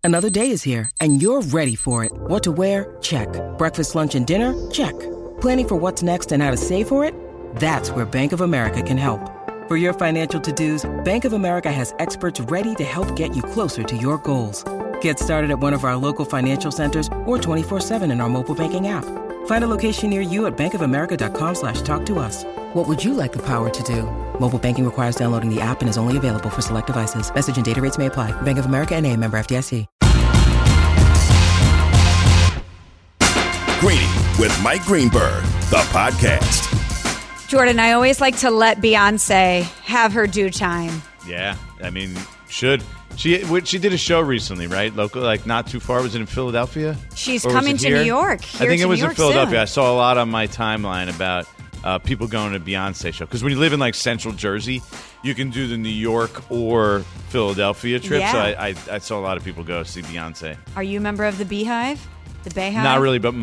Another day is here, and you're ready for it. What to wear? Check. Breakfast, lunch, and dinner? Check. Planning for what's next and how to save for it? That's where Bank of America can help. For your financial to-dos, Bank of America has experts ready to help get you closer to your goals. Get started at one of our local financial centers or 24/7 in our mobile banking app. Find a location near you at bankofamerica.com/talktous. What would you like the power to do? Mobile banking requires downloading the app and is only available for select devices. Message and data rates may apply. Bank of America N.A., member FDIC. Greeny with Mike Greenberg, the podcast. Jordan, I always like to let Beyonce have her due time. Yeah, I mean, should. She did a show recently, right? Local, like not too far. Was it in Philadelphia? She's coming to New York. I think it was in Philadelphia. I saw a lot on my timeline about people going to Beyonce show. Because when you live in like Central Jersey, you can do the New York or Philadelphia trip. Yeah. So I saw a lot of people go see Beyonce. Are you a member of the Beehive? The Bayhive? Not really, but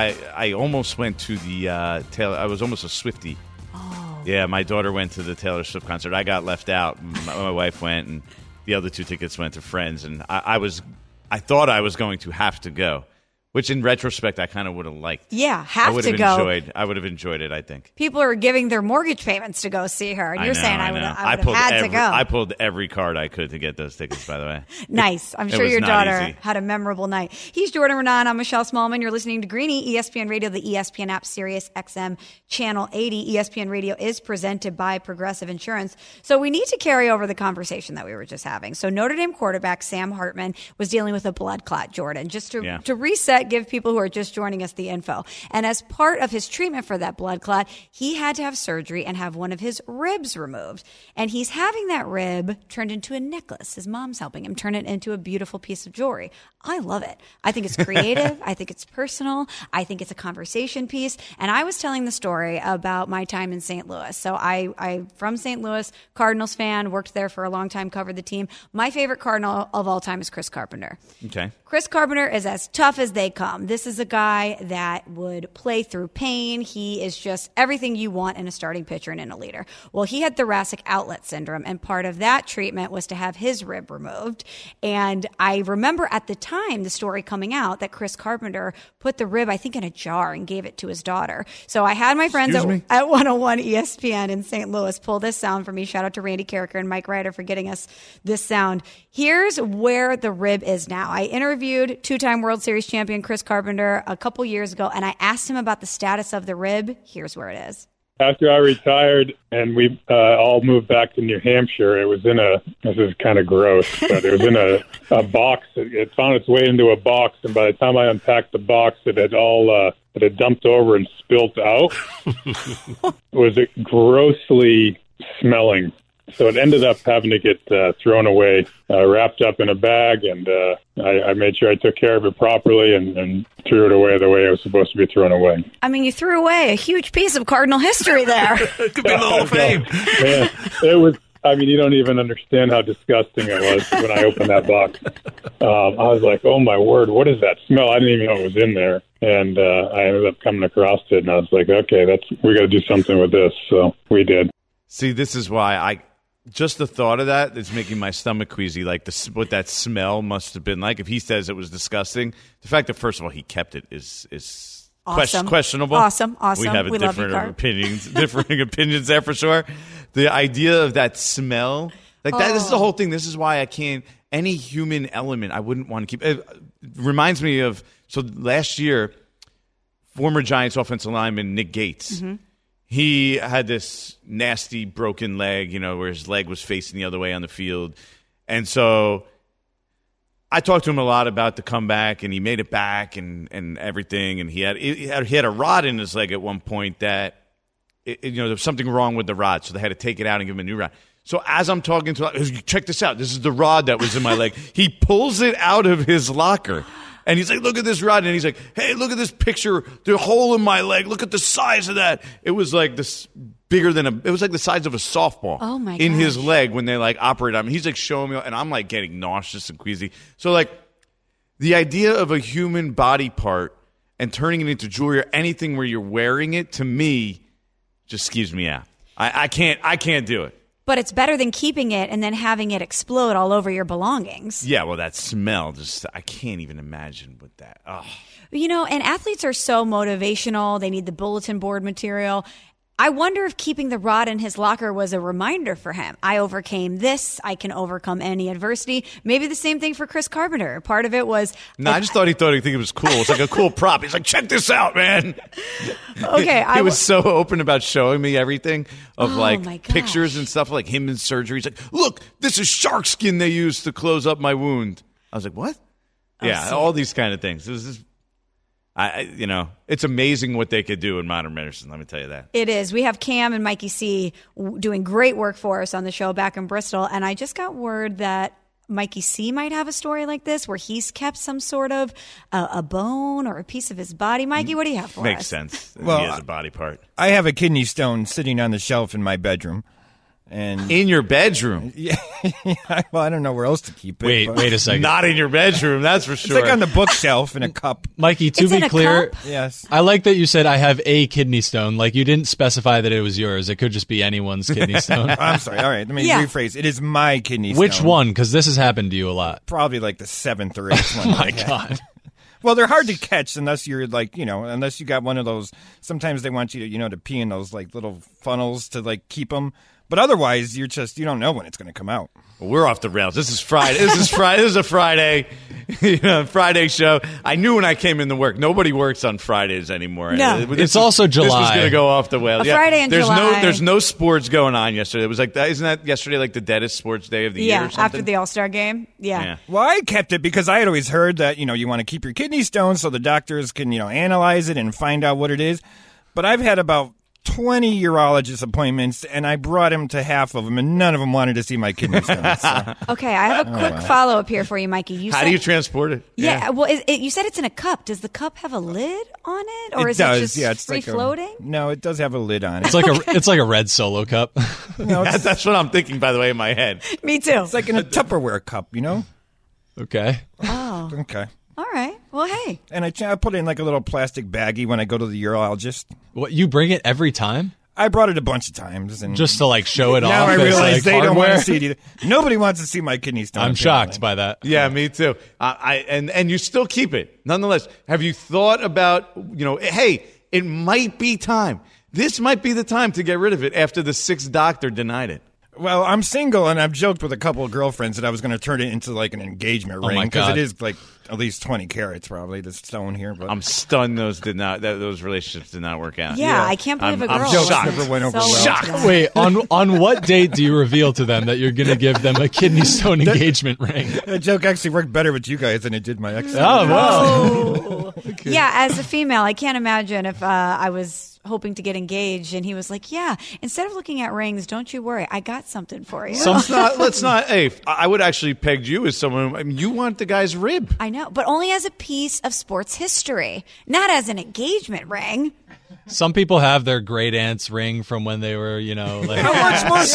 I almost went to the Taylor. I was almost a Swiftie. Oh. Yeah, my daughter went to the Taylor Swift concert. I got left out. My wife went, and the other 2 tickets went to friends. And I thought I was going to have to go, which in retrospect I kind of would have liked. Yeah, I would have enjoyed it, I think. People are giving their mortgage payments to go see her, and you're saying I would have had to go. I pulled every card I could to get those tickets, by the way. Nice. I'm sure your daughter had a memorable night. He's Jordan Renan. I'm Michelle Smallman. You're listening to Greeny, ESPN Radio, the ESPN app, Sirius XM, Channel 80. ESPN Radio is presented by Progressive Insurance. So we need to carry over the conversation that we were just having. So Notre Dame quarterback Sam Hartman was dealing with a blood clot, Jordan. Just to reset, give people who are just joining us the info. And as part of his treatment for that blood clot, he had to have surgery and have one of his ribs removed. And he's having that rib turned into a necklace. His mom's helping him turn it into a beautiful piece of jewelry. I love it. I think it's creative. I think it's personal. I think it's a conversation piece. And I was telling the story about my time in St. Louis. So I from St. Louis, Cardinals fan, worked there for a long time, covered the team. My favorite Cardinal of all time is Chris Carpenter. Okay. Chris Carpenter is as tough as they come. This is a guy that would play through pain. He is just everything you want in a starting pitcher and in a leader. Well, he had thoracic outlet syndrome, and part of that treatment was to have his rib removed. And I remember at the time the story coming out that Chris Carpenter put the rib, I think, in a jar and gave it to his daughter. So I had my friends at 101 ESPN in St. Louis pull this sound for me. Shout out to Randy Carricker and Mike Ryder for getting us this sound. Here's where the rib is now. I interviewed two-time World Series champion Chris Carpenter a couple years ago, and I asked him about the status of the rib. Here's where it is. After I retired and we all moved back to New Hampshire, it was this is kind of gross, but it was in a box. It found its way into a box, and by the time I unpacked the box, it had dumped over and spilt out. It was grossly smelling. So it ended up having to get thrown away, wrapped up in a bag, and I made sure I took care of it properly and threw it away the way it was supposed to be thrown away. I mean, you threw away a huge piece of Cardinal history there. It could be in the Hall of Fame. Yeah, it was. I mean, you don't even understand how disgusting it was when I opened that box. I was like, oh, my word, what is that smell? I didn't even know it was in there. And I ended up coming across it, and I was like, okay, we got to do something with this. So we did. See, this is why just the thought of that is making my stomach queasy. Like what that smell must have been like. If he says it was disgusting, the fact that first of all he kept it is awesome. Questionable. Awesome. We have different opinions there for sure. The idea of that smell, like that. This is the whole thing. This is why I can't. Any human element, I wouldn't want to keep. It reminds me of last year, former Giants offensive lineman Nick Gates. Mm-hmm. He had this nasty broken leg, where his leg was facing the other way on the field. And so I talked to him a lot about the comeback, and he made it back and everything. And he had a rod in his leg at one point that, there was something wrong with the rod. So they had to take it out and give him a new rod. So as I'm talking to him, check this out. This is the rod that was in my leg. He pulls it out of his locker. And he's like, look at this rod. And he's like, hey, look at this picture. The hole in my leg. Look at the size of that. It was like this bigger than it was like the size of a softball in his leg when they operate on him. He's like showing me, and I'm like getting nauseous and queasy. So the idea of a human body part and turning it into jewelry or anything where you're wearing it, to me, just skeeves me out. I can't do it. But it's better than keeping it and then having it explode all over your belongings. Yeah, well, that smell, I can't even imagine what that. Oh. And athletes are so motivational. They need the bulletin board material. I wonder if keeping the rod in his locker was a reminder for him. I overcame this. I can overcome any adversity. Maybe the same thing for Chris Carpenter. Part of it was... No, I just thought he'd think it was cool. It's like a cool prop. He's like, check this out, man. Okay. He was so open about showing me everything of my gosh. pictures and stuff like him in surgery. He's like, look, this is shark skin they used to close up my wound. I was like, what? Yeah, all these kind of things. It was just... it's amazing what they could do in modern medicine. Let me tell you that. It is. We have Cam and Mikey C doing great work for us on the show back in Bristol. And I just got word that Mikey C might have a story like this where he's kept some sort of a bone or a piece of his body. Mikey, what do you have for us? Makes sense. Well, he has a body part. I have a kidney stone sitting on the shelf in my bedroom. And in your bedroom? Yeah. Well, I don't know where else to keep it. Wait a second. Not in your bedroom, that's for sure. It's like on the bookshelf in a cup. Mikey, to be clear, yes. I like that you said I have a kidney stone. Like, you didn't specify that it was yours. It could just be anyone's kidney stone. I'm sorry. All right, let me rephrase. It is my kidney stone. Which one? Because this has happened to you a lot. Probably like the 7th or 8th one. Oh, my God. Well, they're hard to catch unless you're unless you got one of those. Sometimes they want you to, to pee in those like little funnels to keep them. But otherwise, you don't know when it's going to come out. Well, we're off the rails. This is Friday. This is a Friday, Friday show. I knew when I came into work. Nobody works on Fridays anymore. No. It's also July. This was going to go off the rails. Friday in July. There's no sports going on yesterday. It was like that. Isn't that yesterday like the deadest sports day of the year or something? After the All-Star game. Yeah. Well, I kept it because I had always heard that, you want to keep your kidney stone so the doctors can, analyze it and find out what it is. But I've had about 20 urologist appointments, and I brought him to half of them, and none of them wanted to see my kidney stones. So. Okay, I have a quick follow-up here for you, Mikey. How do you transport it? Yeah, well, you said it's in a cup. Does the cup have a lid on it, or is it just free-floating? No, it does have a lid on it. It's like a red Solo cup. No, that's what I'm thinking, by the way, in my head. Me too. It's like in a Tupperware cup, Okay. Oh. Okay. All right. Well, hey. And I put it in like a little plastic baggie when I go to the urologist. What, you bring it every time? I brought it a bunch of times. And just to show it off? Now I realize they hardware? Don't want to see it either. Nobody wants to see my kidney stone. I'm shocked by that. Yeah, me too. And you still keep it. Nonetheless, have you thought about, hey, it might be time. This might be the time to get rid of it after the 6th doctor denied it. Well, I'm single, and I've joked with a couple of girlfriends that I was going to turn it into like an engagement ring because it is like at least 20 carats, probably the stone here. But I'm stunned those relationships did not work out. Yeah, I can't believe a girl. I'm shocked. Never went over well. Shocked. Wait, on what date do you reveal to them that you're going to give them a kidney stone engagement ring? That joke actually worked better with you guys than it did my ex. Oh, wow. Okay. Yeah, as a female, I can't imagine if I was hoping to get engaged and he was like, yeah, instead of looking at rings, don't you worry, I got something for you. Let's not hey, I would actually peg you as someone, you want the guy's rib. I know, but only as a piece of sports history, not as an engagement ring. Some people have their great aunt's ring from when they were, how much more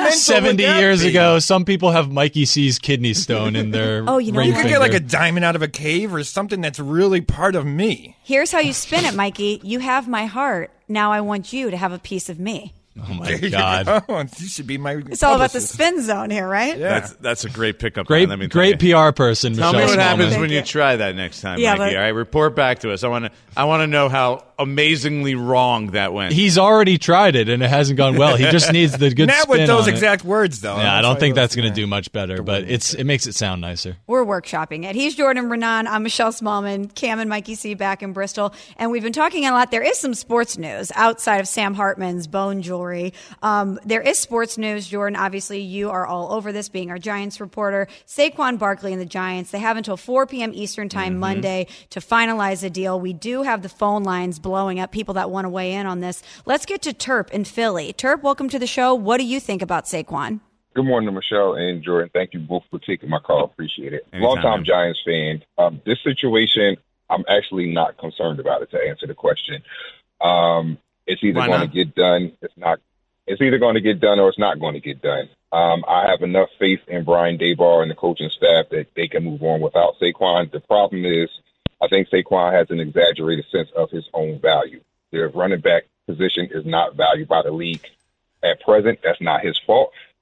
70 years ago. Some people have Mikey C's kidney stone in their ring you could finger. get like a diamond out of a cave or something that's really part of me. Here's how you spin it, Mikey. You have my heart. Now I want you to have a piece of me. Oh, my God. You should be my It's all about the spin zone here, right? Yeah. That's a great pickup. Great PR person, Tell Michelle me what Smallman. happens when you try that next time, Mikey. All right, report back to us. I want to know how amazingly wrong that went. He's already tried it, and it hasn't gone well. He just needs the good Not spin with those on exact words, though. Yeah, I don't think that's going to do much better, but it makes it sound nicer. We're workshopping it. He's Jordan Renan. I'm Michelle Smallman. Cam and Mikey C back in Bristol. And we've been talking a lot. There is some sports news outside of Sam Hartman's bone jewelry. There is sports news, Jordan. Obviously, you are all over this, being our Giants reporter. Saquon Barkley and the Giants, they have until 4 p.m. Eastern time Monday to finalize a deal. We do have the phone lines blowing up, people that want to weigh in on this. Let's get to Terp in Philly. Terp, welcome to the show. What do you think about Saquon? Good morning, Michelle and Jordan. Thank you both for taking my call. Appreciate it. Anytime. Long-time Giants fan. This situation, I'm actually not concerned about it, to answer the question. It's either going to get done. It's either going to get done or it's not going to get done. I have enough faith in Brian Daboll and the coaching staff that they can move on without Saquon. The problem is I think Saquon has an exaggerated sense of his own value. The running back position is not valued by the league at present. That's not his fault.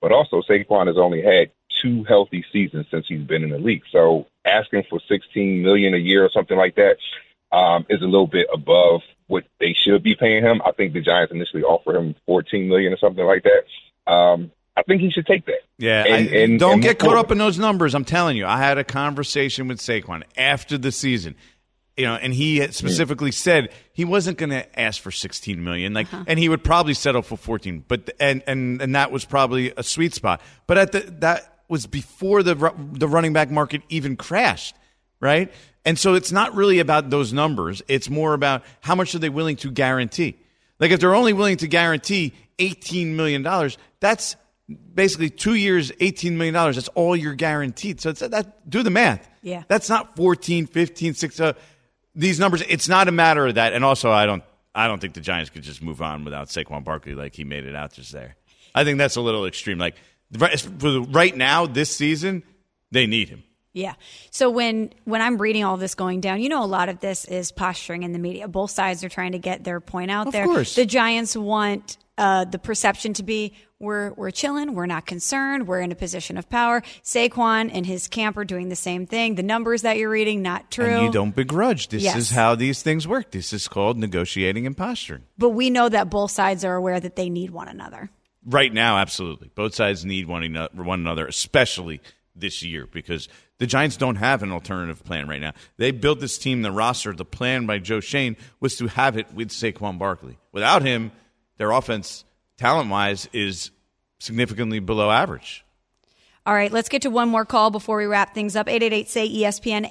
but also Saquon has only had 2 healthy seasons since he's been in the league. So asking for $16 million a year or something like that is a little bit above what they should be paying him. I think the Giants initially offered him $14 million or something like that. I think he should take that. Yeah, and don't get caught up in those numbers. I'm telling you, I had a conversation with Saquon after the season, and he had specifically said he wasn't going to ask for $16 million, and he would probably settle for 14. But and that was probably a sweet spot. But that was before the running back market even crashed, right? And so it's not really about those numbers. It's more about how much are they willing to guarantee. Like if they're only willing to guarantee $18 million, that's basically 2 years, $18 million. That's all you're guaranteed. So do the math. Yeah. That's not 14, 15, 6. These numbers, it's not a matter of that. And also, I don't think the Giants could just move on without Saquon Barkley like he made it out just there. I think that's a little extreme. Like for right now, this season, they need him. Yeah. So when I'm reading all this going down, a lot of this is posturing in the media. Both sides are trying to get their point out there. Of course. The Giants want the perception to be we're chilling, we're not concerned, we're in a position of power. Saquon and his camp are doing the same thing. The numbers that you're reading, not true. And you don't begrudge. This Yes. is how these things work. This is called negotiating and posturing. But we know that both sides are aware that they need one another. Right now, absolutely. Both sides need one another, especially this year, because the Giants don't have an alternative plan right now. They built this team, the roster, the plan by Joe Schoen was to have it with Saquon Barkley. Without him, their offense, talent-wise, is significantly below average. All right, let's get to one more call before we wrap things up. 888-SAY-ESPN,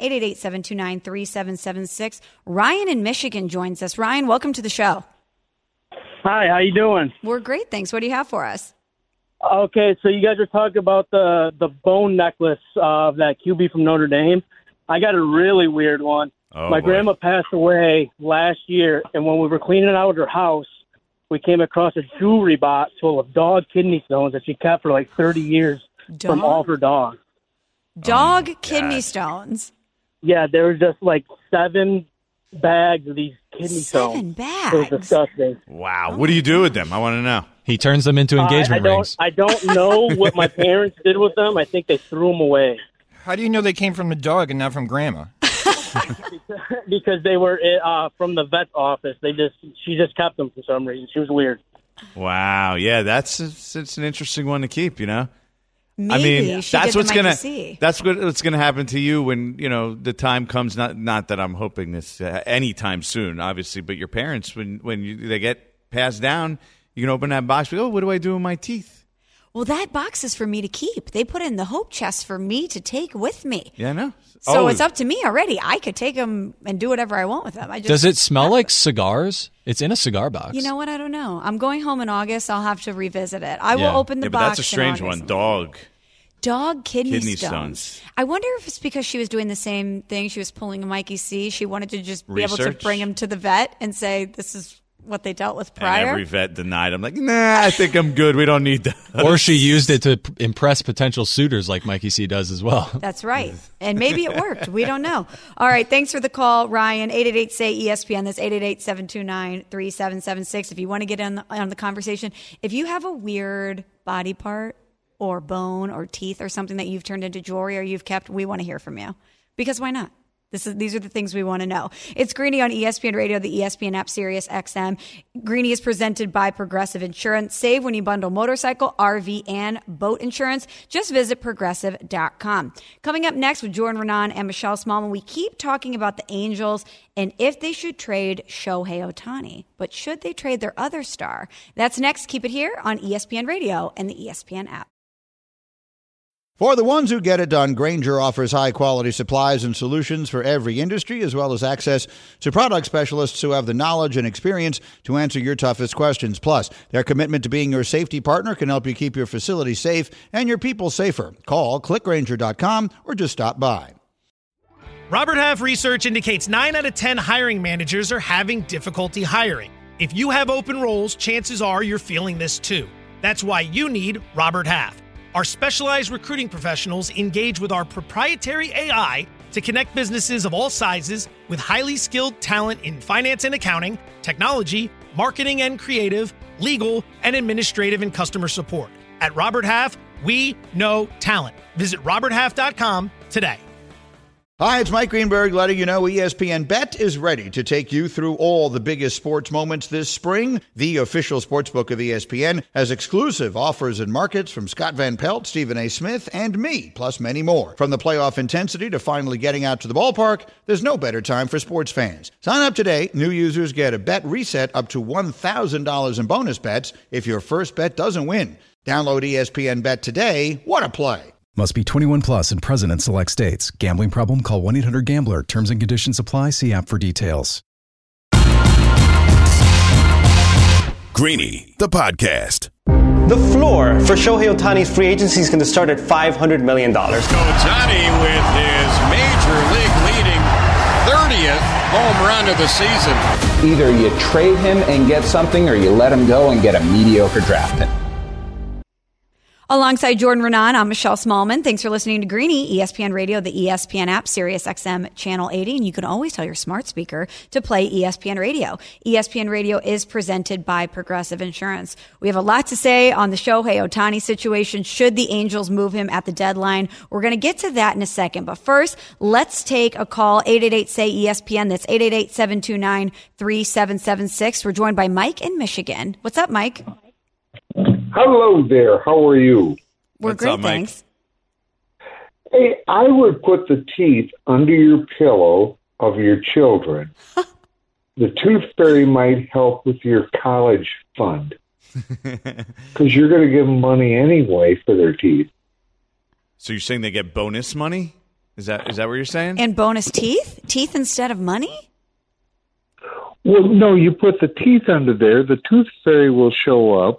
888-729-3776. Ryan in Michigan joins us. Ryan, welcome to the show. Hi, how you doing? We're great, thanks. What do you have for us? Okay, so you guys are talking about the bone necklace of that QB from Notre Dame. I got a really weird one. My grandma passed away last year, and when we were cleaning out her house, we came across a jewelry box full of dog kidney stones that she kept for like 30 years from all her dogs. Dog kidney stones? Yeah, there was just like 7 bags of these kidney stones. 7 bags? It was disgusting. Wow. What do you do with them? I want to know. He turns them into engagement rings. I don't know what my parents did with them. I think they threw them away. How do you know they came from the dog and not from Grandma? Because they were from the vet's office. She just kept them for some reason. She was weird. Wow. Yeah, it's an interesting one to keep, Maybe. I mean, that's what's gonna happen to you when the time comes. Not that I'm hoping this anytime soon, obviously, but your parents when they get passed down, you can open that box. Oh, what do I do with my teeth? Well, that box is for me to keep. They put it in the hope chest for me to take with me. Yeah, I know. So it's up to me already. I could take them and do whatever I want with them. Does it smell like cigars? It's in a cigar box. You know what? I don't know. I'm going home in August. I'll have to revisit it. I will open the box. But that's a strange one. Dog kidney stones. I wonder if it's because she was doing the same thing. She was pulling a Mikey C. She wanted to just be able to bring him to the vet and say, this is what they dealt with prior. And every vet denied. I'm like, nah, I think I'm good. We don't need that. Or she used it to impress potential suitors like Mikey C does as well. That's right. And maybe it worked. We don't know. All right. Thanks for the call, Ryan. 888-SAY-ESPN. That's 888-729-3776. If you want to get on the conversation, if you have a weird body part or bone or teeth or something that you've turned into jewelry or you've kept, we want to hear from you. Because why not? These are the things we want to know. It's Greeny on ESPN Radio, the ESPN app, Sirius XM. Greeny is presented by Progressive Insurance. Save when you bundle motorcycle, RV, and boat insurance. Just visit Progressive.com. Coming up next with Jordan Renan and Michelle Smallman, we keep talking about the Angels and if they should trade Shohei Ohtani. But should they trade their other star? That's next. Keep it here on ESPN Radio and the ESPN app. For the ones who get it done, Grainger offers high-quality supplies and solutions for every industry, as well as access to product specialists who have the knowledge and experience to answer your toughest questions. Plus, their commitment to being your safety partner can help you keep your facility safe and your people safer. Call, clickgrainger.com, or just stop by. Robert Half research indicates 9 out of 10 hiring managers are having difficulty hiring. If you have open roles, chances are you're feeling this too. That's why you need Robert Half. Our specialized recruiting professionals engage with our proprietary AI to connect businesses of all sizes with highly skilled talent in finance and accounting, technology, marketing and creative, legal, and administrative and customer support. At Robert Half, we know talent. Visit roberthalf.com today. Hi, it's Mike Greenberg letting you know ESPN Bet is ready to take you through all the biggest sports moments this spring. The official sportsbook of ESPN has exclusive offers and markets from Scott Van Pelt, Stephen A. Smith, and me, plus many more. From the playoff intensity to finally getting out to the ballpark, there's no better time for sports fans. Sign up today. New users get a bet reset up to $1,000 in bonus bets if your first bet doesn't win. Download ESPN Bet today. What a play. Must be 21 plus and present in select states. Gambling problem? Call 1-800-GAMBLER. Terms and conditions apply. See app for details. Greeny, the podcast. The floor for Shohei Ohtani's free agency is going to start at $500 million. Ohtani with his major league leading 30th home run of the season. Either you trade him and get something, or you let him go and get a mediocre draft pick. Alongside Jordan Renan, I'm Michelle Smallman. Thanks for listening to Greeny, ESPN Radio, the ESPN app, Sirius XM Channel 80. And you can always tell your smart speaker to play ESPN Radio. ESPN Radio is presented by Progressive Insurance. We have a lot to say on the Shohei Ohtani situation. Should the Angels move him at the deadline? We're going to get to that in a second. But first, let's take a call. 888-SAY-ESPN. That's 888-729-3776. We're joined by Mike in Michigan. What's up, Mike? Hello there. How are you? We're great, thanks. Hey, I would put the teeth under your pillow of your children. The Tooth Fairy might help with your college fund because you're going to give them money anyway for their teeth. So you're saying they get bonus money? Is that what you're saying? And bonus teeth? Teeth instead of money? Well, no, you put the teeth under there. The Tooth Fairy will show up.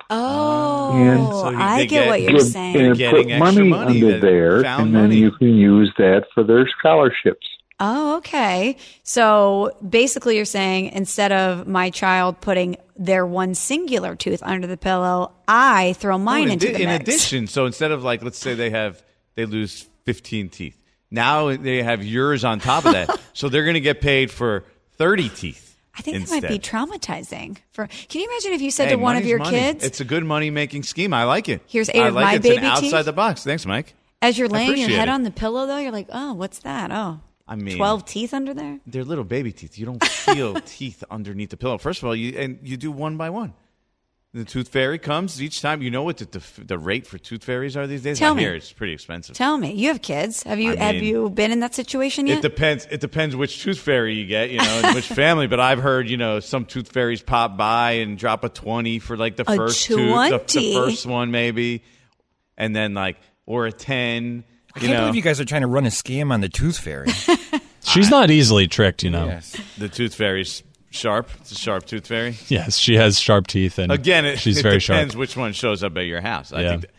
Oh, I get what you're saying. And put money under there, and then you can use that for their scholarships. Oh, okay. So basically you're saying instead of my child putting their one singular tooth under the pillow, I throw mine into the mix. In addition, so instead of like, let's say they lose 15 teeth. Now they have yours on top of that. So they're going to get paid for 30 teeth. I think that might be traumatizing. Can you imagine if you said to one of your kids? It's a good money-making scheme. I like it. Here's 8 of my baby teeth. It's outside the box. Thanks, Mike. As you're laying your head on the pillow, though, you're like, oh, what's that? Oh, I mean, 12 teeth under there? They're little baby teeth. You don't feel teeth underneath the pillow. First of all, you do one by one. The Tooth Fairy comes each time. You know what the rate for Tooth Fairies are these days? Tell me. Here, it's pretty expensive. Tell me. You have kids. Have you been in that situation yet? It depends which Tooth Fairy you get, and which family. But I've heard, some Tooth Fairies pop by and drop a 20 for like the first tooth, the first one maybe, and then or a 10. I can't believe you guys are trying to run a scam on the Tooth Fairy. She's not easily tricked, Yes. The Tooth Fairy's sharp. It's a sharp Tooth Fairy. Yes, she has sharp teeth, and again, she's very sharp. It depends which one shows up at your house.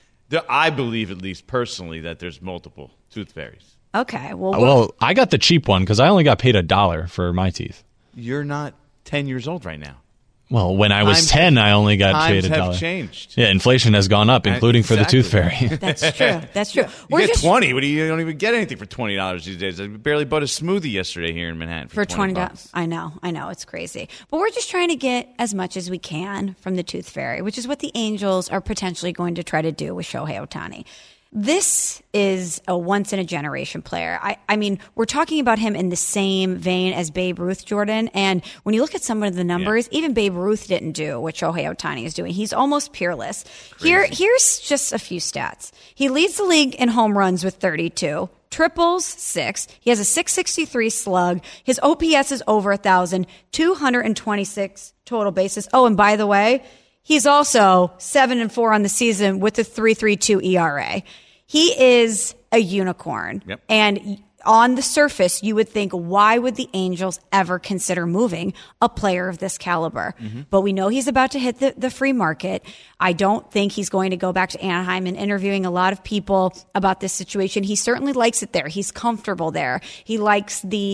I believe, at least personally, that there's multiple Tooth Fairies. Okay. Well, I got the cheap one because I only got paid $1 for my teeth. You're not 10 years old right now. Well, when I was 10, I only got paid $1. Times have changed. Yeah, inflation has gone up, including for the Tooth Fairy. That's true. That's true. You get 20. You don't even get anything for $20 these days. I barely bought a smoothie yesterday here in Manhattan for $20. I know. It's crazy. But we're just trying to get as much as we can from the Tooth Fairy, which is what the Angels are potentially going to try to do with Shohei Ohtani. This is a once-in-a-generation player. I mean, we're talking about him in the same vein as Babe Ruth, Jordan. And when you look at some of the numbers, even Babe Ruth didn't do what Shohei Ohtani is doing. He's almost peerless. Here's just a few stats. He leads the league in home runs with 32. Triples, 6. He has a .663 slug. His OPS is over 1,000. 226 total bases. Oh, and by the way, he's also 7-4 on the season with a 3.32 ERA. He is a unicorn. Yep. And on the surface, you would think, why would the Angels ever consider moving a player of this caliber? Mm-hmm. But we know he's about to hit the free market. I don't think he's going to go back to Anaheim and interviewing a lot of people about this situation. He certainly likes it there. He's comfortable there. He likes the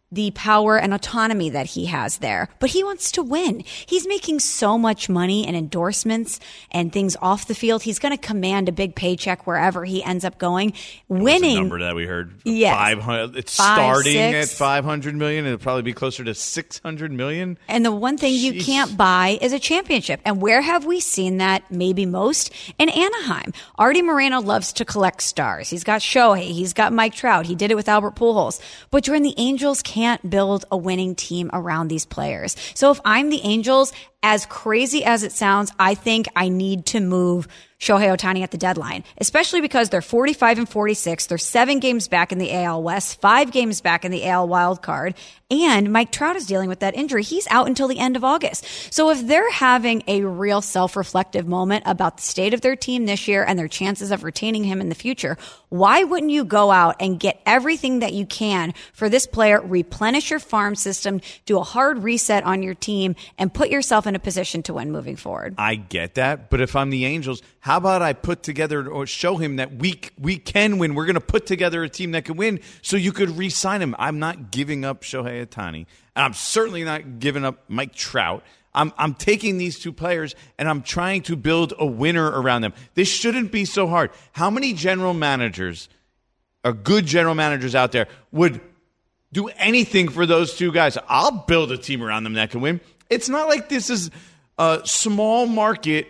the power and autonomy that he has there, but he wants to win. He's making so much money in endorsements and things off the field. He's going to command a big paycheck wherever he ends up going. Winning. The number that we heard. Yes. 500. It's starting at $500 million. It'll probably be closer to $600 million. And the one thing you can't buy is a championship. And where have we seen that maybe most? In Anaheim. Artie Moreno loves to collect stars. He's got Shohei. He's got Mike Trout. He did it with Albert Pujols. But Jordan, the Angels can't build a winning team around these players. So if I'm the Angels, as crazy as it sounds, I think I need to move Shohei Ohtani at the deadline, especially because they're 45 and 46. They're 7 games back in the AL West, 5 games back in the AL wild card. And Mike Trout is dealing with that injury. He's out until the end of August. So if they're having a real self-reflective moment about the state of their team this year and their chances of retaining him in the future, why wouldn't you go out and get everything that you can for this player, replenish your farm system, do a hard reset on your team, and put yourself in a position to win moving forward? I get that, but if I'm the Angels, how about I put together or show him that we can win? We're going to put together a team that can win so you could re-sign him. I'm not giving up Shohei Ohtani, and I'm certainly not giving up Mike Trout. I'm taking these 2 players, and I'm trying to build a winner around them. This shouldn't be so hard. How many general managers, or good general managers out there, would do anything for those 2 guys? I'll build a team around them that can win. It's not like this is a small market,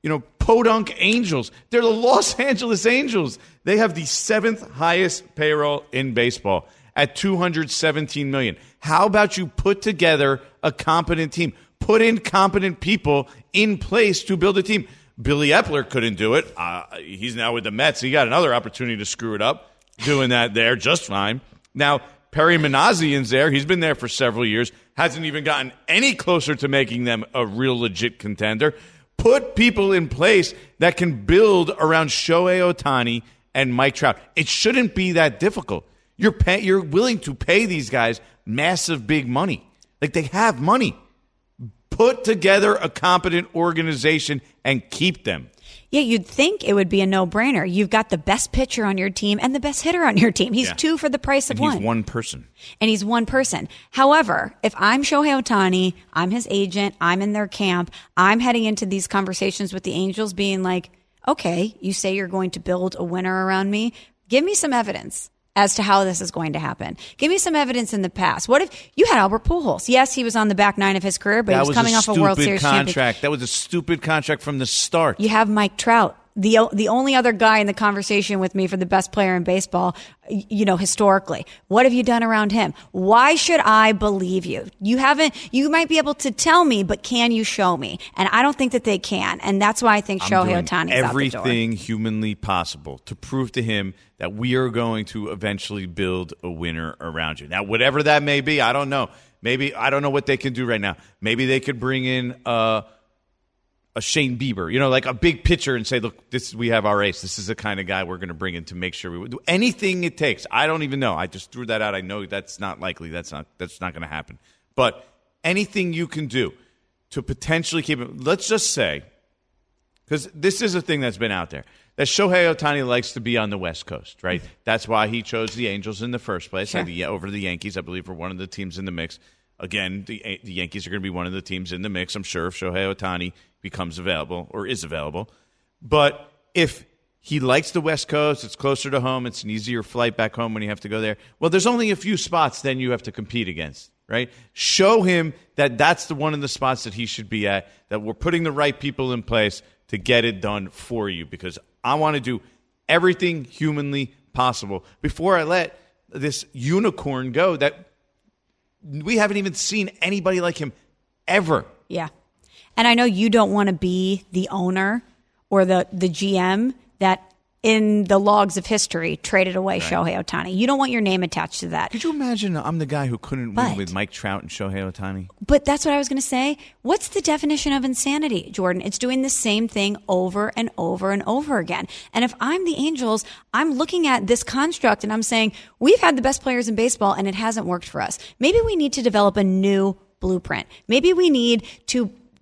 podunk Angels. They're the Los Angeles Angels. They have the 7th highest payroll in baseball at $217 million. How about you put together a competent team? Put in competent people in place to build a team. Billy Epler couldn't do it. He's now with the Mets. He got another opportunity to screw it up, doing that there just fine. Now, Perry Manassian's there. He's been there for several years. Hasn't even gotten any closer to making them a real legit contender. Put people in place that can build around Shohei Ohtani and Mike Trout. It shouldn't be that difficult. You're willing to pay these guys massive big money. Like, they have money. Put together a competent organization and keep them. Yeah, you'd think it would be a no-brainer. You've got the best pitcher on your team and the best hitter on your team. He's 2 for the price of 1. He's one person. And he's one person. However, if I'm Shohei Ohtani, I'm his agent, I'm in their camp, I'm heading into these conversations with the Angels being like, okay, you say you're going to build a winner around me. Give me some evidence as to how this is going to happen. Give me some evidence in the past. What if you had Albert Pujols? Yes, he was on the back 9 of his career, but he was coming off a World Series championship. That was a stupid contract from the start. You have Mike Trout, the only other guy in the conversation with me for the best player in baseball, historically. What have you done around him? Why should I believe you? You might be able to tell me, but can you show me? And I don't think that they can. And that's why I think Shohei Ohtani is out the door. Everything humanly possible to prove to him that we are going to eventually build a winner around you. Now, whatever that may be, I don't know. Maybe, I don't know what they can do right now. Maybe they could bring in a Shane Bieber, like a big pitcher, and say, look, we have our ace. This is the kind of guy we're going to bring in to make sure we would do anything it takes. I don't even know. I just threw that out. I know that's not likely. That's not going to happen. But anything you can do to potentially keep it, let's just say, because this is a thing that's been out there, that Shohei Ohtani likes to be on the West Coast, right? That's why he chose the Angels in the first place, sure. Over the Yankees. I believe were one of the teams in the mix. Again, the Yankees are going to be one of the teams in the mix, I'm sure, if Shohei Ohtani becomes available or is available. But if he likes the West Coast, it's closer to home, it's an easier flight back home when you have to go there. Well, there's only a few spots then you have to compete against, right? Show him that that's one of the spots that he should be at, that we're putting the right people in place to get it done for you, because I want to do everything humanly possible before I let this unicorn go that we haven't even seen anybody like him ever. Yeah. And I know you don't want to be the owner or the GM that in the logs of history traded away Shohei Ohtani. You don't want your name attached to that. Could you imagine I'm the guy who couldn't win with Mike Trout and Shohei Ohtani? But that's what I was going to say. What's the definition of insanity, Jordan? It's doing the same thing over and over and over again. And if I'm the Angels, I'm looking at this construct and I'm saying, we've had the best players in baseball and it hasn't worked for us. Maybe we need to develop a new blueprint. Maybe we need to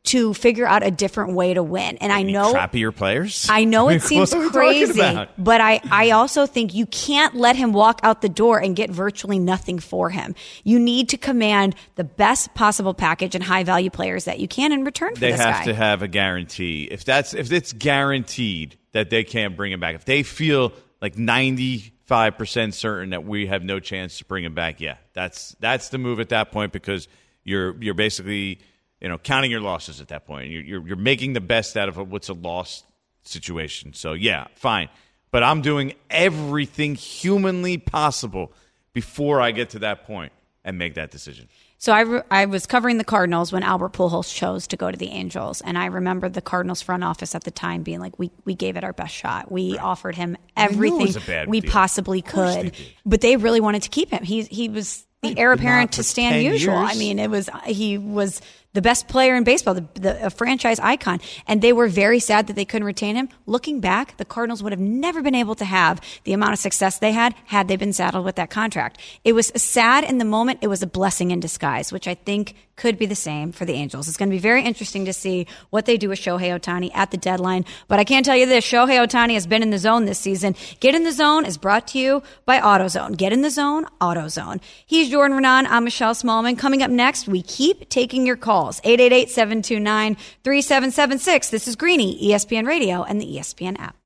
to figure out a different way to win. And I know crappier players. I know it seems crazy, but I also think you can't let him walk out the door and get virtually nothing for him. You need to command the best possible package and high value players that you can in return for this guy. They have to have a guarantee. If it's guaranteed that they can't bring him back, if they feel like 95% certain that we have no chance to bring him back, yeah, that's the move at that point, because you're basically, counting your losses at that point. You're making the best out of what's a lost situation. So, yeah, fine. But I'm doing everything humanly possible before I get to that point and make that decision. So I was covering the Cardinals when Albert Pujols chose to go to the Angels. And I remember the Cardinals front office at the time being like, we gave it our best shot. We offered him everything we possibly could. But they really wanted to keep him. He was the heir apparent to Stan Musial. I mean, he was the best player in baseball, a franchise icon, and they were very sad that they couldn't retain him. Looking back, the Cardinals would have never been able to have the amount of success they had they been saddled with that contract. It was sad in the moment. It was a blessing in disguise, which I think could be the same for the Angels. It's going to be very interesting to see what they do with Shohei Ohtani at the deadline. But I can tell you this, Shohei Ohtani has been in the zone this season. Get in the Zone is brought to you by AutoZone. Get in the zone, AutoZone. He's Jordan Renan. I'm Michelle Smallman. Coming up next, we keep taking your calls. 888-729-3776. This is Greeny, ESPN Radio, and the ESPN app.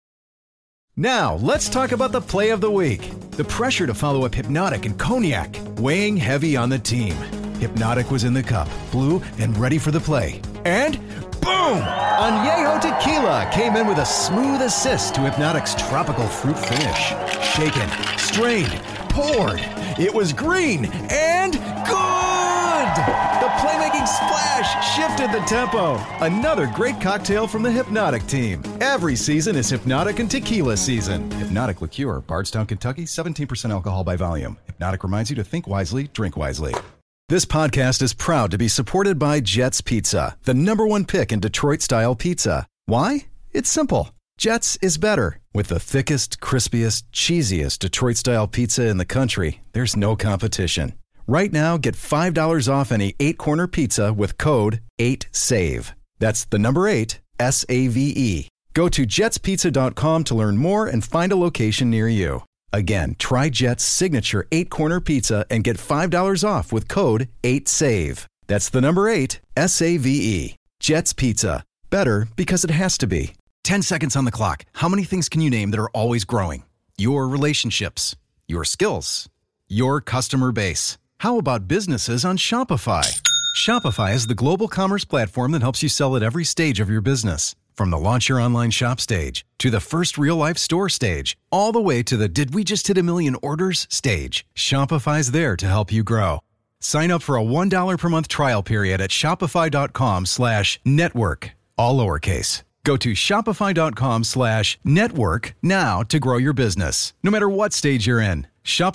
Now, let's talk about the play of the week. The pressure to follow up Hypnotic and Cognac, weighing heavy on the team. Hypnotic was in the cup, blue, and ready for the play. And boom! Añejo Tequila came in with a smooth assist to Hypnotic's tropical fruit finish. Shaken, strained, poured. It was green and good! The playmaking splash shifted the tempo. Another great cocktail from the Hypnotic team. Every season is Hypnotic and Tequila season. Hypnotic Liqueur, Bardstown, Kentucky, 17% alcohol by volume. Hypnotic reminds you to think wisely, drink wisely. This podcast is proud to be supported by Jets Pizza, the #1 pick in Detroit-style pizza. Why? It's simple. Jets is better. With the thickest, crispiest, cheesiest Detroit-style pizza in the country, there's no competition. Right now, get $5 off any 8-corner pizza with code 8SAVE. That's the number 8, SAVE. Go to jetspizza.com to learn more and find a location near you. Again, try Jet's signature 8-corner pizza and get $5 off with code 8SAVE. That's the number 8, SAVE. Jet's Pizza. Better because it has to be. 10 seconds on the clock. How many things can you name that are always growing? Your relationships, your skills, your customer base. How about businesses on Shopify? Shopify is the global commerce platform that helps you sell at every stage of your business. From the launch your online shop stage, to the first real-life store stage, all the way to the did we just hit 1 million orders stage, Shopify's there to help you grow. Sign up for a $1 per month trial period at shopify.com/network, all lowercase. Go to shopify.com/network now to grow your business, no matter what stage you're in.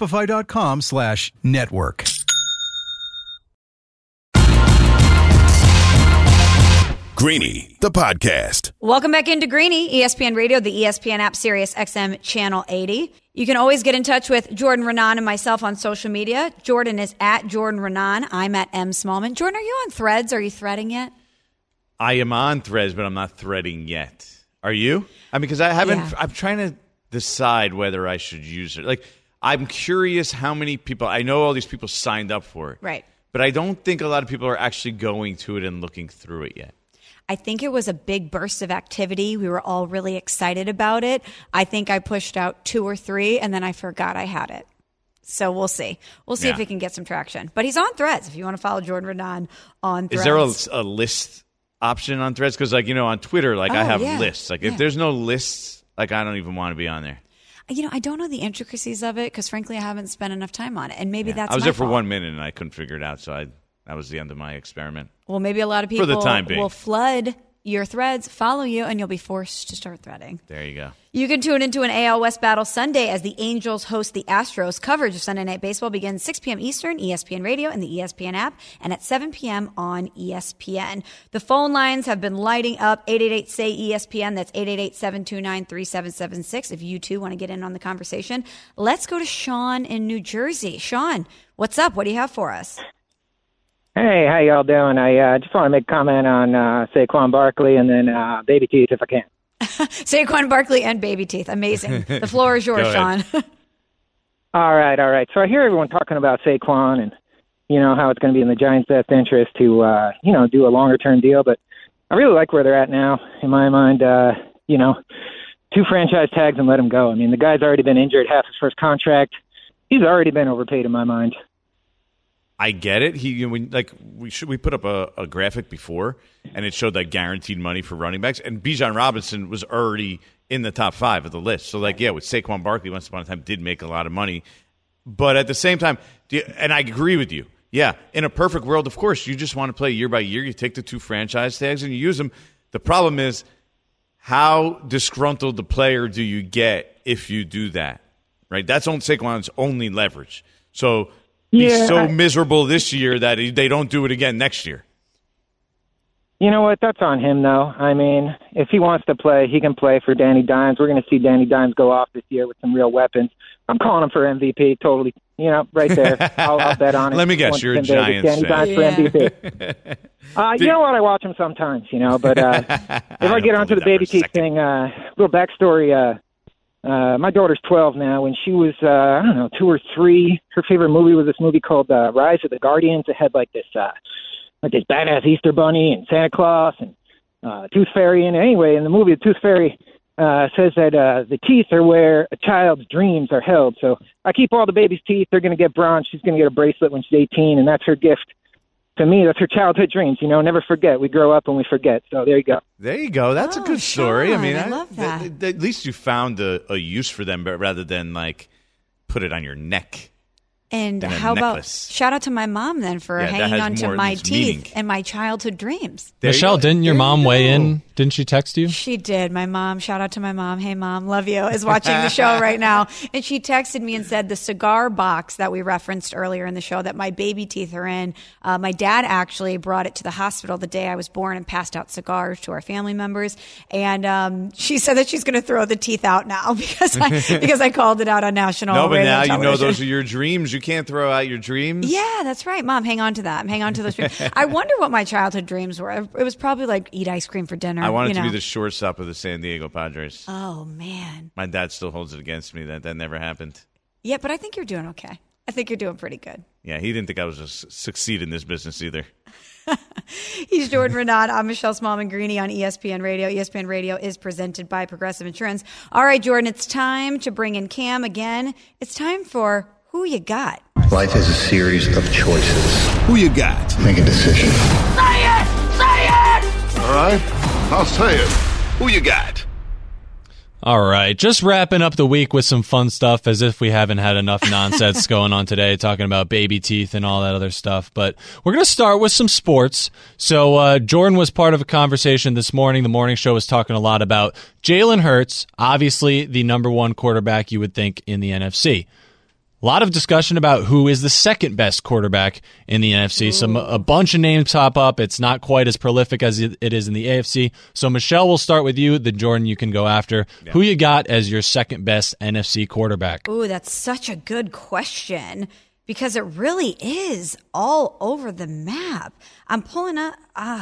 Shopify.com/network. Greeny, the podcast. Welcome back into Greeny, ESPN Radio, the ESPN app, Sirius XM Channel 80. You can always get in touch with Jordan Renan and myself on social media. Jordan is at Jordan Renan. I'm at M. Smallman. Jordan, are you on Threads? Are you threading yet? I am on Threads, but I'm not threading yet. Are you? I mean, because I haven't. Yeah. I'm trying to decide whether I should use it. Like, I'm curious how many people. I know all these people signed up for it, right? But I don't think a lot of people are actually going to it and looking through it yet. I think it was a big burst of activity. We were all really excited about it. I think I pushed out 2 or 3, and then I forgot I had it. So we'll see. We'll see if we can get some traction. But he's on Threads. If you want to follow Jordan Renan on Threads. Is there a list option on Threads? Because, like, on Twitter, like, I have lists. Like, if there's no lists, like, I don't even want to be on there. I don't know the intricacies of it because, frankly, I haven't spent enough time on it. And maybe that's I was my there for fault. 1 minute, and I couldn't figure it out, so that was the end of my experiment. Well, maybe a lot of people for the time being will flood your Threads, follow you, and you'll be forced to start threading. There you go. You can tune into an AL West Battle Sunday as the Angels host the Astros. Coverage of Sunday Night Baseball begins 6 p.m. Eastern, ESPN Radio and the ESPN app, and at 7 p.m. on ESPN. The phone lines have been lighting up. 888-SAY-ESPN. That's 888-729-3776 if you, too, want to get in on the conversation. Let's go to Sean in New Jersey. Sean, what's up? What do you have for us? Hey, how y'all doing? I just want to make a comment on Saquon Barkley and then Baby Teeth if I can. Saquon Barkley and Baby Teeth. Amazing. The floor is yours, Sean. All right. So I hear everyone talking about Saquon and, how it's going to be in the Giants' best interest to, do a longer-term deal. But I really like where they're at now. In my mind, 2 franchise tags and let him go. I mean, the guy's already been injured half his first contract. He's already been overpaid in my mind. I get it. We put up a graphic before, and it showed guaranteed money for running backs, and Bijan Robinson was already in the top 5 of the list. So, with Saquon Barkley, once upon a time, did make a lot of money. But at the same time, and I agree with you, in a perfect world, of course, you just want to play year by year. You take the 2 franchise tags and you use them. The problem is, how disgruntled the player do you get if you do that, right? That's Saquon's only leverage. So he's so miserable this year that they don't do it again next year. You know what? That's on him, though. I mean, if he wants to play, he can play for Danny Dimes. We're going to see Danny Dimes go off this year with some real weapons. I'm calling him for MVP, totally. Right there. I'll bet on it. Let me guess, you're a Giants fan. Danny Dimes for MVP. You know what? I watch him sometimes, but if I get onto the Baby Teeth thing, little backstory. My daughter's 12 now. When she was, 2 or 3, her favorite movie was this movie called Rise of the Guardians. It had this badass Easter Bunny and Santa Claus and Tooth Fairy. And anyway, in the movie, the Tooth Fairy says that the teeth are where a child's dreams are held. So I keep all the baby's teeth. They're going to get bronze. She's going to get a bracelet when she's 18, and that's her gift. To me, that's her childhood dreams. Never forget. We grow up and we forget. So there you go. There you go. That's a good story. Sean, I mean, I love that. At least you found a use for them, but rather than put it on your neck. And how about shout out to my mom then for hanging on to my teeth and my childhood dreams. Michelle, didn't your mom weigh in? Didn't she text you? She did. My mom, shout out to my mom. Hey, Mom, love you, is watching the show right now. And she texted me and said the cigar box that we referenced earlier in the show that my baby teeth are in, my dad actually brought it to the hospital the day I was born and passed out cigars to our family members. And she said that she's going to throw the teeth out now because I called it out on national radio. No, but now television. those are your dreams. You can't throw out your dreams. Yeah, that's right. Mom, hang on to that. Hang on to those dreams. I wonder what my childhood dreams were. It was probably eat ice cream for dinner. I wanted to be the shortstop of the San Diego Padres. Oh, man. My dad still holds it against me that never happened. Yeah, but I think you're doing okay. I think you're doing pretty good. Yeah, he didn't think I was going to succeed in this business either. He's Jordan Renaud. I'm Michelle Smallman-Greeny on ESPN Radio. ESPN Radio is presented by Progressive Insurance. All right, Jordan, it's time to bring in Cam again. It's time for Who You Got. Life is a series of choices. Who you got? Make a decision. Say it! Say it! All right, I'll say it. Who you got? All right, just wrapping up the week with some fun stuff as if we haven't had enough nonsense going on today, talking about baby teeth and all that other stuff. But we're going to start with some sports. So Jordan was part of a conversation this morning. The morning show was talking a lot about Jalen Hurts, obviously the number 1 quarterback you would think in the NFC. A lot of discussion about who is the second best quarterback in the NFC. A bunch of names pop up. It's not quite as prolific as it is in the AFC. So, Michelle, we'll start with you. Then, Jordan, you can go after. Yeah. Who you got as your second best NFC quarterback? Ooh, that's such a good question because it really is all over the map. I'm pulling up.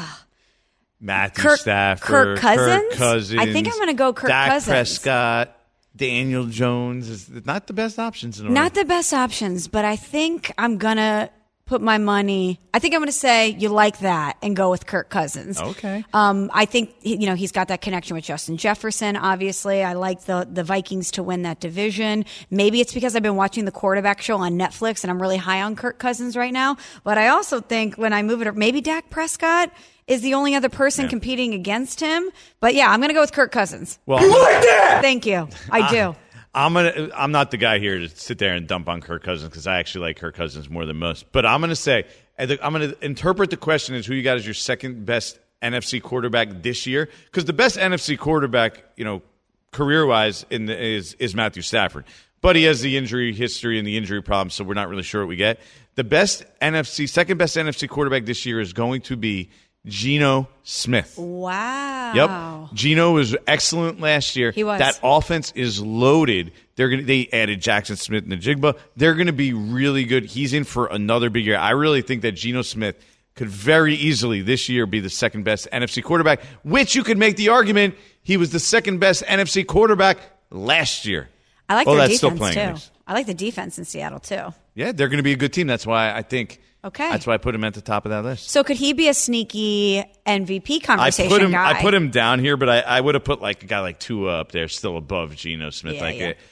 Matthew Stafford. Kirk Cousins? Kirk Cousins. I think I'm going to go Kirk Cousins. Dak Prescott. Daniel Jones is not the best options in a row. Not the best options, but I think I'm going to put my money. I think I'm going to say you like that and go with Kirk Cousins. Okay. I think, he's got that connection with Justin Jefferson, obviously. I like the Vikings to win that division. Maybe it's because I've been watching the quarterback show on Netflix and I'm really high on Kirk Cousins right now. But I also think when I move it, maybe Dak Prescott is the only other person competing against him. But yeah, I'm going to go with Kirk Cousins. Well, you like that? Thank you. I do. I'm not the guy here to sit there and dump on Kirk Cousins because I actually like Kirk Cousins more than most. But I'm going to say, I'm going to interpret the question as who you got as your second best NFC quarterback this year. Because the best NFC quarterback, career-wise is Matthew Stafford. But he has the injury history and the injury problem, so we're not really sure what we get. The second best NFC quarterback this year is going to be Geno Smith. Wow. Yep. Geno was excellent last year. He was. That offense is loaded. They added Jackson Smith and Najigba. They're going to be really good. He's in for another big year. I really think that Geno Smith, could very easily this year be the second best NFC quarterback, which you could make the argument he was the second best NFC quarterback last year. I like their defense, too. I like the defense in Seattle, too. Yeah, they're going to be a good team. That's why I think that's why I put him at the top of that list. So could he be a sneaky MVP conversation guy? I put him down here, but I would have put like a guy like Tua up there, still above Geno Smith.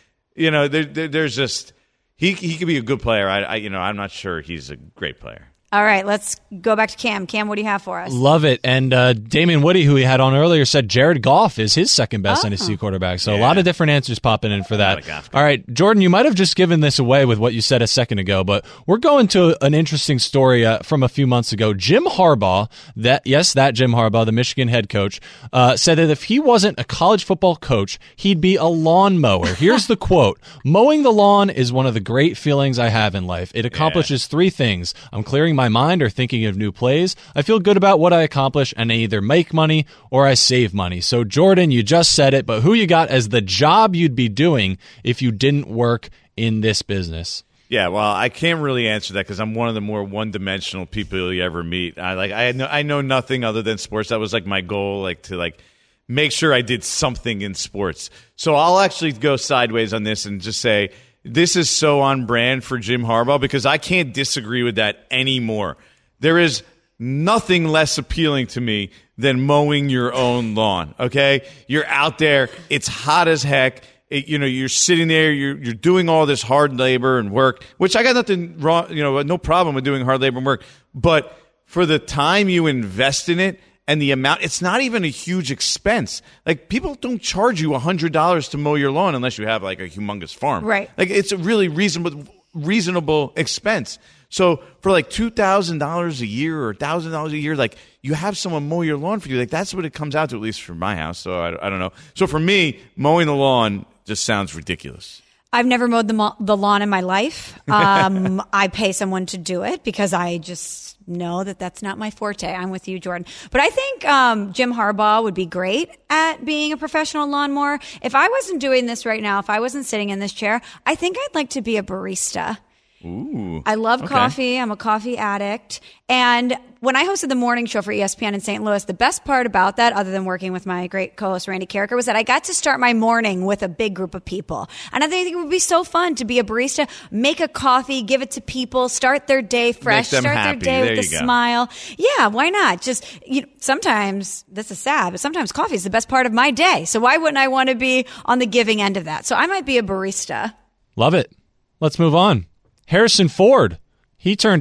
There's just he could be a good player. I'm not sure he's a great player. All right, let's go back to Cam. Cam, what do you have for us? Love it. And Damien Woody, who we had on earlier, said Jared Goff is his second best NFC quarterback. So a lot of different answers popping in for that. All right, Jordan, you might have just given this away with what you said a second ago, but we're going to an interesting story from a few months ago. Jim Harbaugh, that Jim Harbaugh, the Michigan head coach, said that if he wasn't a college football coach, he'd be a lawn mower. Here's the quote. Mowing the lawn is one of the great feelings I have in life. It accomplishes three things. I'm clearing my mind or thinking of new plays. I feel good about what I accomplish, and I either make money or I save money. So, Jordan, you just said it, but who you got as the job you'd be doing if you didn't work in this business? Yeah, well, I can't really answer that because I'm one of the more one-dimensional people you ever meet. I know nothing other than sports. That was like my goal, to make sure I did something in sports. So I'll actually go sideways on this and just say, this is so on brand for Jim Harbaugh because I can't disagree with that anymore. There is nothing less appealing to me than mowing your own lawn, okay? You're out there. It's hot as heck. You're sitting there. You're doing all this hard labor and work, which I got nothing wrong, no problem with doing hard labor and work. But for the time you invest in it, and the amount, it's not even a huge expense. Like, people don't charge you $100 to mow your lawn unless you have, a humongous farm. Right. It's a really reasonable expense. So for, $2,000 a year or $1,000 a year, you have someone mow your lawn for you. That's what it comes out to, at least for my house. So I don't know. So for me, mowing the lawn just sounds ridiculous. I've never mowed the lawn in my life. I pay someone to do it because I just know that that's not my forte. I'm with you, Jordan. But I think Jim Harbaugh would be great at being a professional lawn mower. If I wasn't doing this right now, if I wasn't sitting in this chair, I think I'd like to be a barista. Ooh, I love coffee. I'm a coffee addict. And when I hosted the morning show for ESPN in St. Louis, the best part about that, other than working with my great co-host Randy Carricker, was that I got to start my morning with a big group of people. And I think it would be so fun to be a barista, make a coffee, give it to people, start their day fresh, start happy. Their day there with a smile. Yeah, why not? Just, sometimes, this is sad, but sometimes coffee is the best part of my day. So why wouldn't I want to be on the giving end of that? So I might be a barista. Love it. Let's move on. Harrison Ford. He turned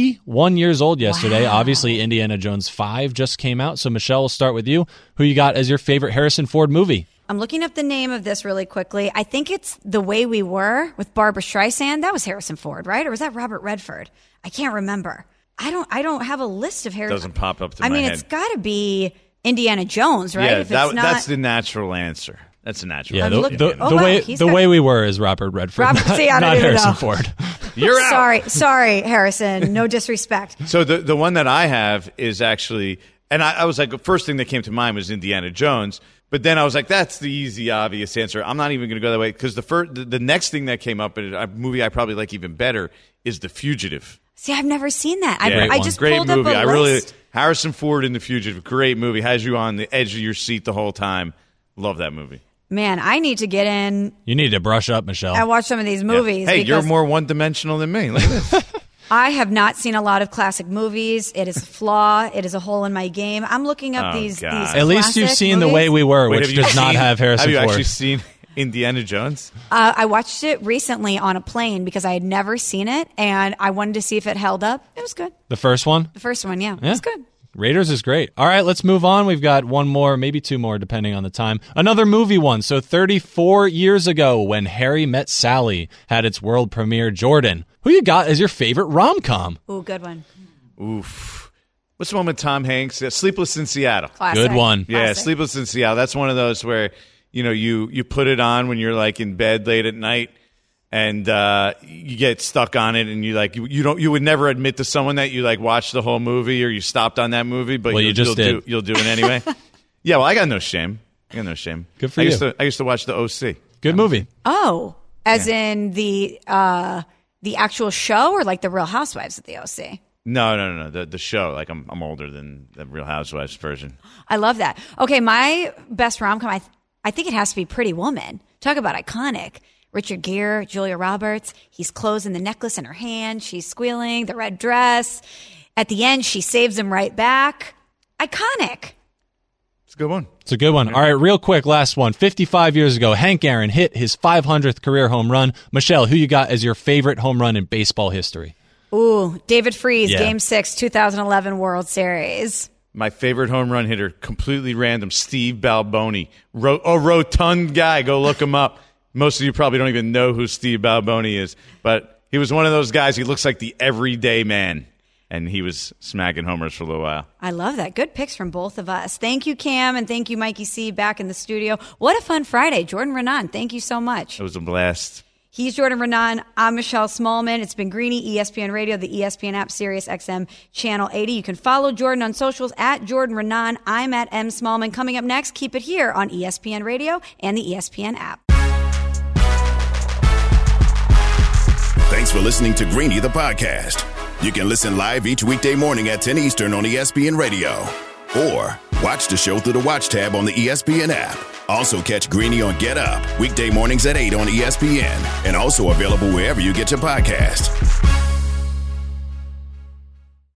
81 years old yesterday. Wow. Obviously, Indiana Jones 5 just came out. So, Michelle, we'll start with you. Who you got as your favorite Harrison Ford movie? I'm looking up the name of this really quickly. I think it's The Way We Were with Barbara Streisand. That was Harrison Ford, right? Or was that Robert Redford? I can't remember. I don't have a list of Harrison. Doesn't pop up to my head. I mean, it's got to be Indiana Jones, right? Yeah, that's the natural answer. That's a natural. Yeah, the way we were is Robert Redford, not Harrison Ford. You're out. Sorry, Harrison. No disrespect. So the one that I have is actually, and I was like, the first thing that came to mind was Indiana Jones, but then I was like, that's the easy, obvious answer. I'm not even going to go that way because the next thing that came up in a movie I probably like even better is The Fugitive. See, I've never seen that. Yeah, I just great pulled movie. up a list. Harrison Ford in The Fugitive, great movie. Has you on the edge of your seat the whole time. Love that movie. Man, I need to get in. You need to brush up, Michelle. I watch some of these movies. Yeah. Hey, you're more one-dimensional than me. Look at this. I have not seen a lot of classic movies. It is a flaw. It is a hole in my game. I'm looking up these At least you've seen movies. The Way We Were, which does not have Harrison Ford. Have you actually seen Indiana Jones? I watched it recently on a plane because I had never seen it, and I wanted to see if it held up. It was good. The first one? The first one, yeah. It was good. Raiders is great. All right, let's move on. We've got one more, maybe two more, depending on the time. Another movie one. So 34 years ago, when Harry Met Sally had its world premiere, Jordan, who you got as your favorite rom-com? Ooh, good one. Oof. What's the one with Tom Hanks? Sleepless in Seattle. Classic. Good one. Yeah, Classic. Sleepless in Seattle. That's one of those where, you put it on when you're like in bed late at night. And you get stuck on it, and you would never admit to someone that you watched the whole movie or you stopped on that movie, but well, you'll do it anyway. Yeah, well, I got no shame. Good for you. I used to watch the OC. Good movie. Oh, as in the actual show, or like the Real Housewives of the OC? No. The show. Like I'm older than the Real Housewives version. I love that. Okay, my best rom-com, I think it has to be Pretty Woman. Talk about iconic. Richard Gere, Julia Roberts. He's closing the necklace in her hand. She's squealing, the red dress. At the end, she saves him right back. Iconic. It's a good one. It's a good one. All right, real quick, last one. 55 years ago, Hank Aaron hit his 500th career home run. Michelle, who you got as your favorite home run in baseball history? Ooh, David Freese, Game 6, 2011 World Series. My favorite home run hitter, completely random, Steve Balboni. Rotund guy. Go look him up. Most of you probably don't even know who Steve Balboni is, but he was one of those guys. He looks like the everyday man, and he was smacking homers for a little while. I love that. Good picks from both of us. Thank you, Cam, and thank you, Mikey C, back in the studio. What a fun Friday. Jordan Raanan, thank you so much. It was a blast. He's Jordan Raanan. I'm Michelle Smallman. It's been Greeny, ESPN Radio, the ESPN app, Sirius XM, Channel 80. You can follow Jordan on socials at Jordan Raanan. I'm at M. Smallman. Coming up next, keep it here on ESPN Radio and the ESPN app. Thanks for listening to Greeny, the podcast. You can listen live each weekday morning at 10 Eastern on ESPN Radio. Or watch the show through the Watch tab on the ESPN app. Also catch Greeny on Get Up, weekday mornings at 8 on ESPN. And also available wherever you get your podcast.